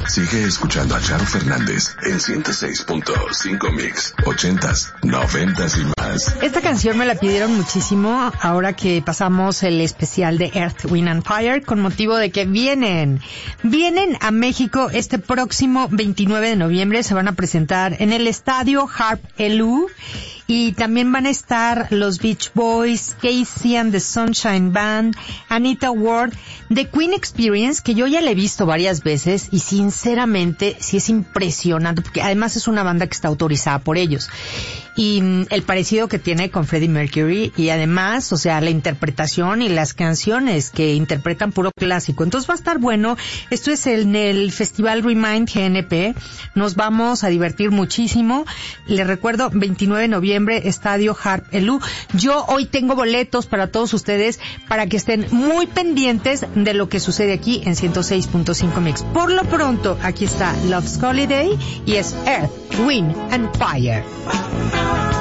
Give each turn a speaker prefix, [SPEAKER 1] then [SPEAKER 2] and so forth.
[SPEAKER 1] Sigue escuchando a Charo Fernández en 106.5 Mix, 80s, 90s y más.
[SPEAKER 2] Esta canción me la pidieron muchísimo ahora que pasamos el especial de Earth, Wind and Fire con motivo de que vienen a México este próximo 29 de noviembre. Se van a presentar en el estadio Harp Elú. Y también van a estar los Beach Boys, Casey and the Sunshine Band, Anita Ward, The Queen Experience, que yo ya la he visto varias veces y sinceramente sí es impresionante, porque además es una banda que está autorizada por ellos. Y el parecido que tiene con Freddie Mercury y además, o sea, la interpretación y las canciones que interpretan puro clásico. Entonces va a estar bueno. Esto es en el Festival Remind GNP. Nos vamos a divertir muchísimo. Les recuerdo, 29 de noviembre, Estadio Harp Elú. Yo hoy tengo boletos para todos ustedes para que estén muy pendientes de lo que sucede aquí en 106.5 Mix. Por lo pronto, aquí está Love's Holiday y es Earth, Wind and Fire.